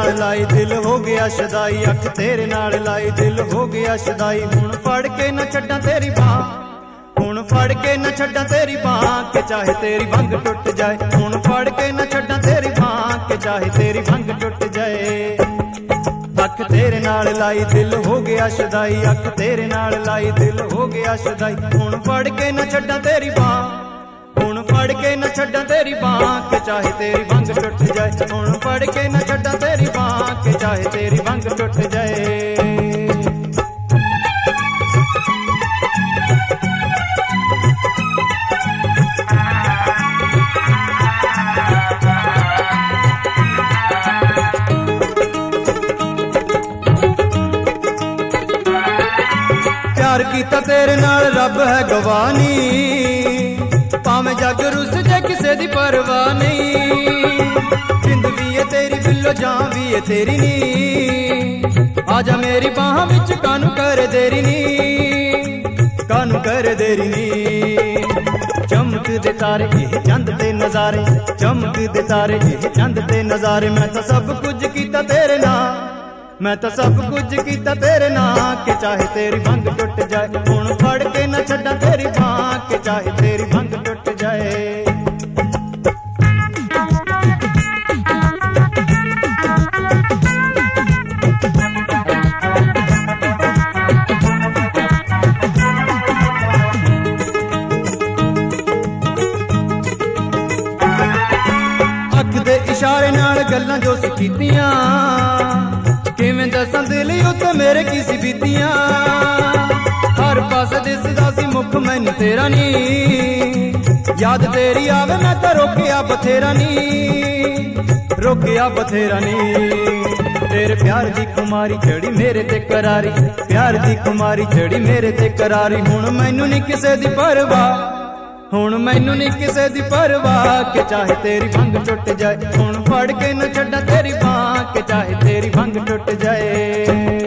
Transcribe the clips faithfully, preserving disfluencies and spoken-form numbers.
नाल लाई दिल हो गया शदाई, अख तेरे नाल लाई दिल हो गया शदाई। हुण फड़ के न छड्डां तेरी बाह, हुण फड़ के न छड्डां तेरी बाह, के चाहे तेरी भंग टुट जाए। हुण फड़ के न छड्डां तेरी बाह, के चाहे तेरी भंग टुट जाए। अख तेरे नाल लाई दिल हो गया शदाई, अख तेरे नाल लाई दिल हो गया शदाई। हुण फड़ के न छड्डां तेरी बाह, हुण फड़ के न छड्डां तेरी बाह, के चाहे तेरी भंग टुट जाए। हुण फड़ के न छड्डां तेरी बाह, के चाहे तेरी भंग टुट जाए। प्यार कीता तेरे नाल रब है गवानी, भावें जग रुस जे किसे दी परवाह नहीं। जिंद भी है तेरी बिल्लो जान भी है तेरी नी, आजा मेरी बाह विच कानू कर देरी नी, कानू कर देरी नी। चमक दे तारे ये चंद ते नजारे, चमक दे तारे ये चंद ते नजारे। मैं तो सब कुछ कीता तेरे नाल, मैं तो सब कुछ कीता तेरे नाल, के चाहे तेरी भंग टुट जाए। हुण फड़ के न छड्डां तेरी बाह, के चाहे तेरी भंग टुट जाए। अख दे इशारे नाल गल्लां जो सी कीतियां, किवें दसां दिल उत्ते मेरे की सी बीतियां। हर पासे दिसदा सी मुख मैनू तेरा नी, याद तेरी आवे मैं तो रोकिया बथेरा नी, रोकिया बथेरा नी। तेरे प्यार दी खुमारी चढ़ी मेरे ते करारी, प्यार दी खुमारी चढ़ी मेरे ते करारी। हुण मैनू नी किसे दी परवाह, हुण मैनू नी किसे दी परवाह, के चाहे तेरी भंग टुट जाए। हुण फड़ के न छड्डां तेरी बाह, के चाहे तेरी भंग टुट जाए।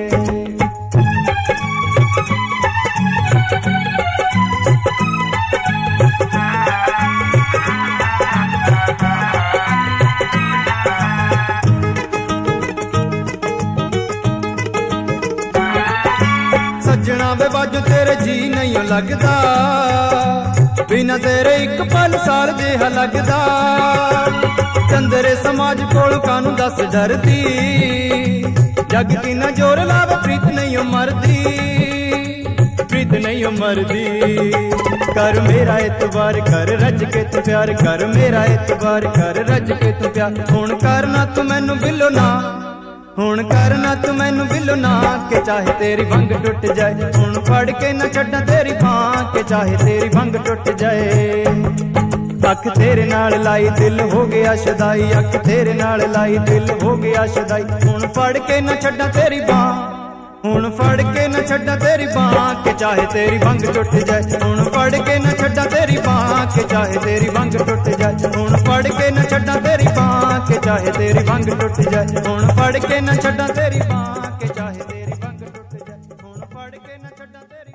सजना वे बाजू तेरे जी नहीं लगदा, बिना तेरे एक पल साल जिहा लगदा। चंदरे समाज कोल कानू दस डरदी, जग की न जोर लावे प्रीत नहीं मरदी, प्रीत नहीं मरदी। कर मेरा एतबार कर रज के तू प्यार, कर मेरा एतबार कर रज के तू प्यार। हुण करना तू मैनू बिलो ना, हुण करना तू मैनू बिलो ना, के चाहे तेरी भंग टुट जाए। हुण फड़ के न छड्डां तेरी बाह, के चाहे तेरी भंग टुट जाए। अख तेरे नाल लाई दिल हो गया शदाई, अख तेरे नाल लाई दिल हो गया शदाई। हुण फड़ के न छड्डां तेरी बाह, हुण फड़ के न छड्डां तेरी बाह, के चाहे तेरी भंग टुट जाए। हुण फड़ के न छड्डां तेरी बाह, के चाहे तेरी भंग टुट जाए। हुण फड़ के न छड्डां तेरी बाह, के चाहे तेरी भंग टुट जाए। हुण फड़ के न छड्डां तेरी बाह, के चाहे तेरी भंग टुट जाए। हुण फड़ के न छड्डां तेरी